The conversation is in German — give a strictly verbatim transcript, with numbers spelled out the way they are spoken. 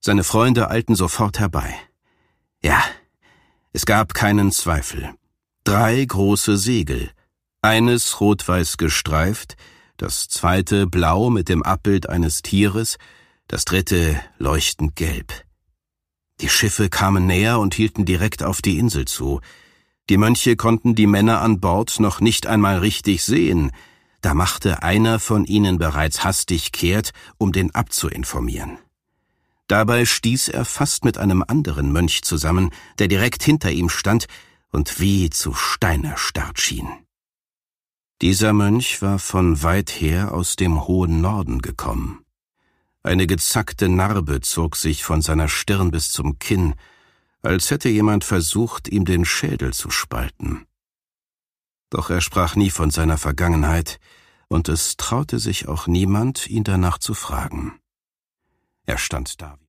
Seine Freunde eilten sofort herbei. Ja, es gab keinen Zweifel. Drei große Segel, eines rot-weiß gestreift, das zweite blau mit dem Abbild eines Tieres, das dritte leuchtend gelb. Die Schiffe kamen näher und hielten direkt auf die Insel zu. Die Mönche konnten die Männer an Bord noch nicht einmal richtig sehen. Da machte einer von ihnen bereits hastig kehrt, um den abzuinformieren. Dabei stieß er fast mit einem anderen Mönch zusammen, der direkt hinter ihm stand und wie zu Stein erstarrt schien. Dieser Mönch war von weit her aus dem hohen Norden gekommen. Eine gezackte Narbe zog sich von seiner Stirn bis zum Kinn, als hätte jemand versucht, ihm den Schädel zu spalten. Doch er sprach nie von seiner Vergangenheit, und es traute sich auch niemand, ihn danach zu fragen. Er stand da.